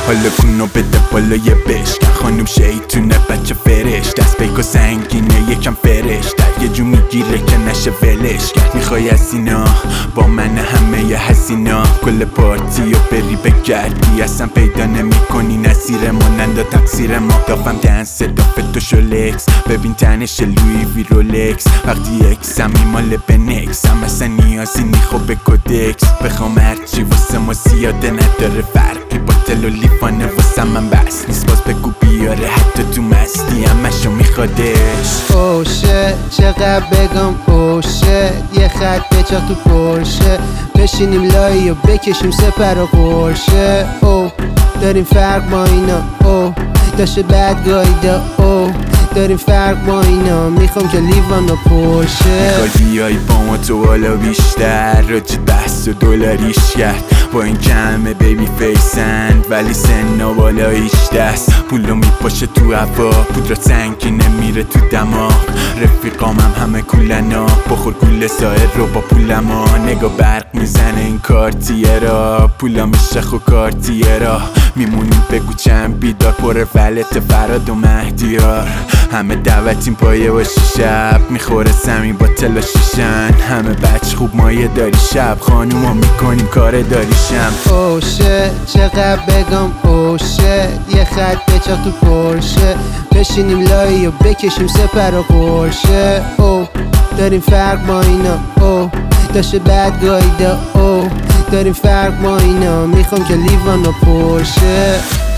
حالا کونو بده بالای بشکن خانوم شیطونه بچه فرش دست پیکو سنگینه یکم فرش در یه جو میگیره که نشه ولش کرد. میخوای از اینا با من همه ی حسینا کل پارتی و بری بگردی اصلا پیدا نمی کنی نصیر مانند تقصیر ما دافم دنس دافت و شولکس ببین تنش لوی وی رولکس وقتی اکس همی مال بنکس هم اصلا نیازی نیخو به کودکس بخوام هرچی واسه ما زیاده نداره فرقی با تل و لیفانه واسه من بس نیست باز بگو بیاره حتی تو مستی همشو میخوادش. اوشه چقدر بگم اوشه یه خط بچا تو پرشه بشینیم لایی و بکشیم سپر و قرشه. او داریم فرق با اینا او داشته بد گایده او داریم فرق با اینا میخوام که لیوان و پرشه. میخوای بیای با ما تو حالا بیشتر راجی بحث و دلاریش کرد با این کمه بیبی فیسند ولی سن و بالاییش دست پولو میپاشه تو هوا پودرا سنگینه میره تو دماغ رفیقامم همه کولنا بخور گول سایر رو با پولما نگاه برق میزنه این کارتیه را پولا میشه خو کارتیه را میمونیم بگو چند بیدار پر ولت فراد و مهدیار همه دعوتیم پایه باشی شب میخوره سمی با تلا شیشن همه بچ خوب مایه داری شب خانوما میکنیم کار داریشم. اوشه چقدر بگم اوشه یه خط بچا تو پرشه بشینیم لایی و بکشیم سپر و قرشه. او داریم فرق با اینا او داشته بد گایده او داریم فرق با اینا میخوام که لیوان و پرشه.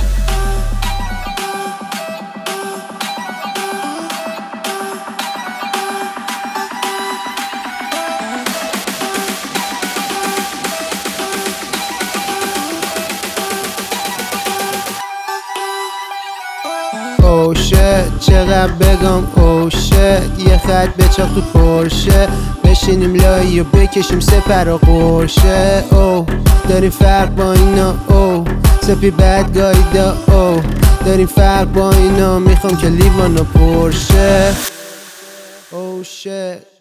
اوشه چقدر بگم اوشه یه خط بچاق تو پرشه بشینیم لایی و بکشیم سپر و قرشه. او داریم فرق با اینا او سپی بد گایده او داریم فرق با اینا میخوام که لیوان و پرشه. اوشه